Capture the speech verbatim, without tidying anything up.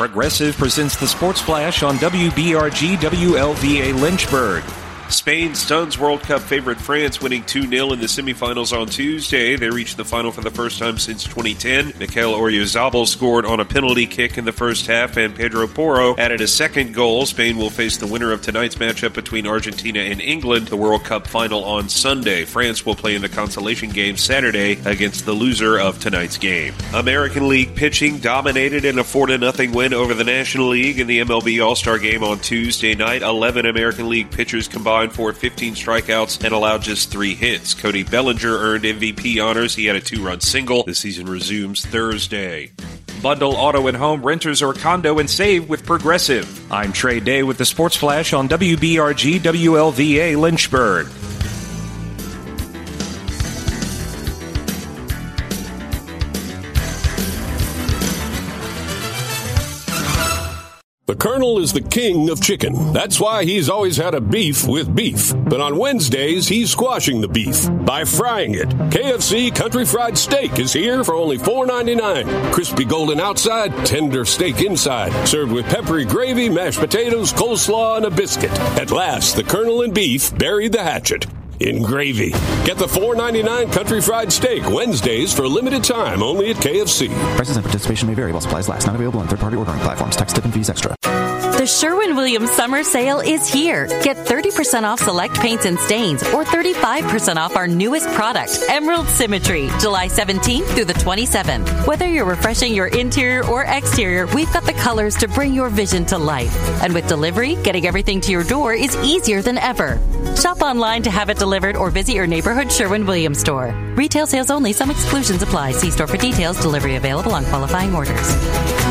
Progressive presents the Sports Flash on W B R G W L V A Lynchburg. Spain stuns World Cup favorite France, winning two nil in the semifinals on Tuesday. They reached the final for the first time since twenty ten. Mikel Oyarzabal scored on a penalty kick in the first half, and Pedro Porro added a second goal. Spain will face the winner of tonight's matchup between Argentina and England, the World Cup final on Sunday. France will play in the consolation game Saturday against the loser of tonight's game. American League pitching dominated in a four to nothing win over the National League in the M L B All-Star Game on Tuesday night. eleven American League pitchers combined for fifteen strikeouts and allowed just three hits. Cody Bellinger earned M V P honors. He had a two-run single. The season resumes Thursday. Bundle auto and home, renters or condo, and save with Progressive. I'm Trey Day with the Sports Flash on W B R G W L V A Lynchburg. The Colonel is the king of chicken. That's why he's always had a beef with beef. But on Wednesdays, he's squashing the beef by frying it. K F C Country Fried Steak is here for only four ninety-nine. Crispy golden outside, tender steak inside. Served with peppery gravy, mashed potatoes, coleslaw, and a biscuit. At last, the Colonel and beef buried the hatchet in gravy. Get the four ninety-nine Country Fried Steak Wednesdays for a limited time only at K F C. Prices and participation may vary while supplies last. Not available on third-party ordering platforms. Tax, tip, and fees extra. The Sherwin-Williams Summer Sale is here. Get thirty percent off select paints and stains or thirty-five percent off our newest product, Emerald Symmetry, July seventeenth through the twenty-seventh. Whether you're refreshing your interior or exterior, we've got the colors to bring your vision to life. And with delivery, getting everything to your door is easier than ever. Shop online to have it delivered or visit your neighborhood Sherwin-Williams store. Retail sales only. Some exclusions apply. See store for details. Delivery available on qualifying orders.